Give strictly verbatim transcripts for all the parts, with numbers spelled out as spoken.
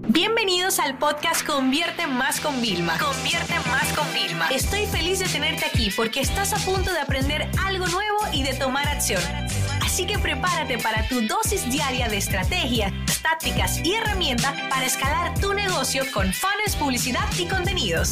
Bienvenidos al podcast Convierte Más con Vilma. Convierte Más con Vilma. Estoy feliz de tenerte aquí porque estás a punto de aprender algo nuevo y de tomar acción. Así que prepárate para tu dosis diaria de estrategias, tácticas y herramientas para escalar tu negocio con funnels, publicidad y contenidos.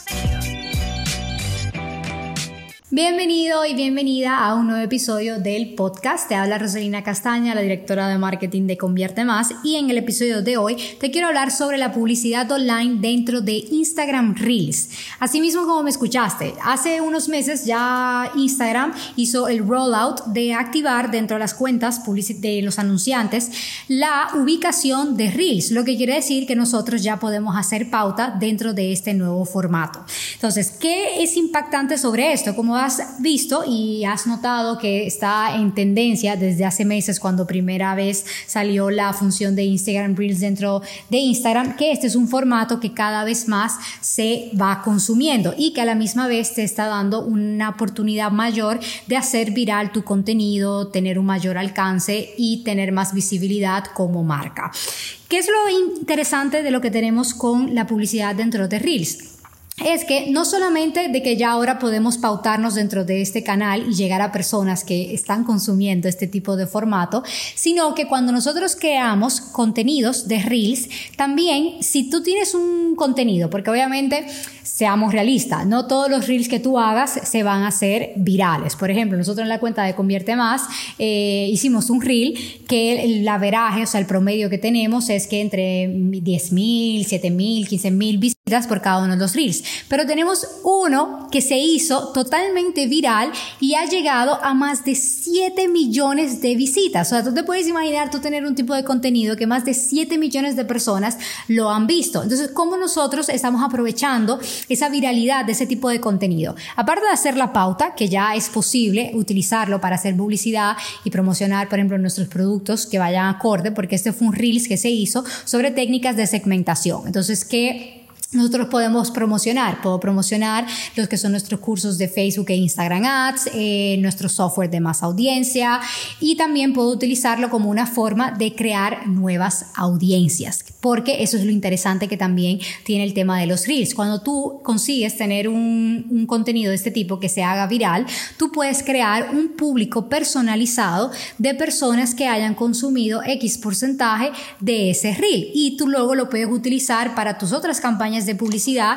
Bienvenido y bienvenida a un nuevo episodio del podcast. Te habla Rosalina Castaña, la directora de marketing de Convierte Más, y en el episodio de hoy te quiero hablar sobre la publicidad online dentro de Instagram Reels. Asimismo, como me escuchaste, hace unos meses ya Instagram hizo el rollout de activar dentro de las cuentas de los anunciantes la ubicación de Reels, lo que quiere decir que nosotros ya podemos hacer pauta dentro de este nuevo formato. Entonces, ¿qué es impactante sobre esto? Como has visto y has notado que está en tendencia desde hace meses cuando primera vez salió la función de Instagram Reels dentro de Instagram, que este es un formato que cada vez más se va consumiendo y que a la misma vez te está dando una oportunidad mayor de hacer viral tu contenido, tener un mayor alcance y tener más visibilidad como marca. ¿Qué es lo interesante de lo que tenemos con la publicidad dentro de Reels? Es que no solamente de que ya ahora podemos pautarnos dentro de este canal y llegar a personas que están consumiendo este tipo de formato, sino que cuando nosotros creamos contenidos de Reels, también si tú tienes un contenido, porque obviamente seamos realistas, no todos los Reels que tú hagas se van a hacer virales. Por ejemplo, nosotros en la cuenta de Convierte Más eh, hicimos un Reel que el averaje, o sea, el promedio que tenemos es que entre diez mil, siete mil, quince mil visitas por cada uno de los Reels. Pero tenemos uno que se hizo totalmente viral y ha llegado a más de siete millones de visitas. O sea, tú te puedes imaginar tú tener un tipo de contenido que más de siete millones de personas lo han visto. Entonces, ¿cómo nosotros estamos aprovechando esa viralidad de ese tipo de contenido? Aparte de hacer la pauta, que ya es posible utilizarlo para hacer publicidad y promocionar, por ejemplo, nuestros productos que vayan acorde, porque este fue un Reels que se hizo sobre técnicas de segmentación. Entonces, ¿qué nosotros podemos promocionar? Puedo promocionar los que son nuestros cursos de Facebook e Instagram Ads, eh, nuestro software de más audiencia, y también puedo utilizarlo como una forma de crear nuevas audiencias, porque eso es lo interesante que también tiene el tema de los Reels. Cuando tú consigues tener un, un contenido de este tipo que se haga viral, tú puedes crear un público personalizado de personas que hayan consumido X porcentaje de ese Reel, y tú luego lo puedes utilizar para tus otras campañas de publicidad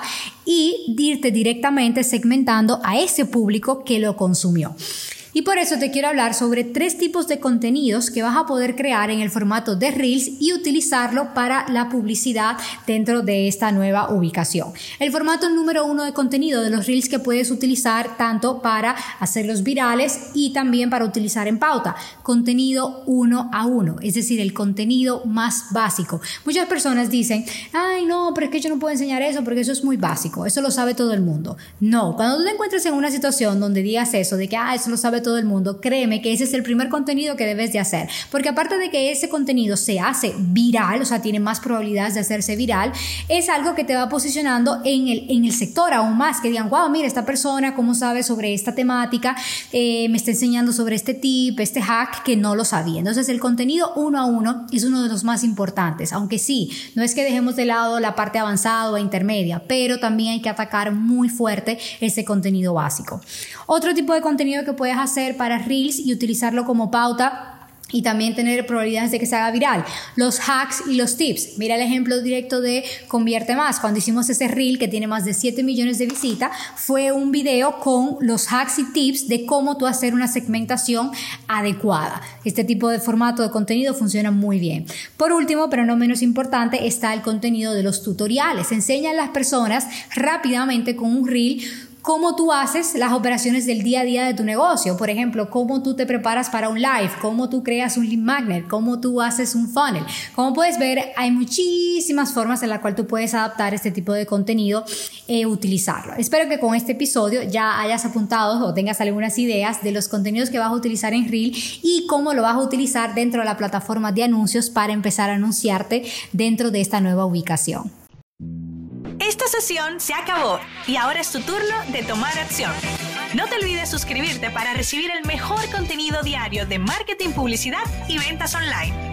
y irte directamente segmentando a ese público que lo consumió. Y por eso te quiero hablar sobre tres tipos de contenidos que vas a poder crear en el formato de Reels y utilizarlo para la publicidad dentro de esta nueva ubicación. El formato número uno de contenido de los Reels que puedes utilizar tanto para hacerlos virales y también para utilizar en pauta. Contenido uno a uno, es decir, el contenido más básico. Muchas personas dicen, ay no, pero es que yo no puedo enseñar eso porque eso es muy básico, eso lo sabe todo el mundo. No, cuando tú te encuentres en una situación donde digas eso, de que ah, eso lo sabe todo el mundo, créeme que ese es el primer contenido que debes de hacer, porque aparte de que ese contenido se hace viral, o sea, tiene más probabilidades de hacerse viral, es algo que te va posicionando en el, en el sector aún más, que digan, wow, mira, esta persona cómo sabe sobre esta temática, eh, me está enseñando sobre este tip, este hack que no lo sabía. Entonces el contenido uno a uno es uno de los más importantes, aunque sí, no es que dejemos de lado la parte avanzada o intermedia, pero también hay que atacar muy fuerte ese contenido básico. Otro tipo de contenido que puedes hacer para Reels y utilizarlo como pauta y también tener probabilidades de que se haga viral, los hacks y los tips. Mira el ejemplo directo de Convierte Más. Cuando hicimos ese Reel que tiene más de siete millones de visitas, fue un video con los hacks y tips de cómo tú hacer una segmentación adecuada. Este tipo de formato de contenido funciona muy bien. Por último, pero no menos importante, está el contenido de los tutoriales. Enseña a las personas rápidamente con un Reel cómo tú haces las operaciones del día a día de tu negocio. Por ejemplo, cómo tú te preparas para un live, cómo tú creas un lead magnet, cómo tú haces un funnel. Como puedes ver, hay muchísimas formas en las cuales tú puedes adaptar este tipo de contenido e utilizarlo. Espero que con este episodio ya hayas apuntado o tengas algunas ideas de los contenidos que vas a utilizar en Reel y cómo lo vas a utilizar dentro de la plataforma de anuncios para empezar a anunciarte dentro de esta nueva ubicación. Esta sesión se acabó y ahora es tu turno de tomar acción. No te olvides suscribirte para recibir el mejor contenido diario de marketing, publicidad y ventas online.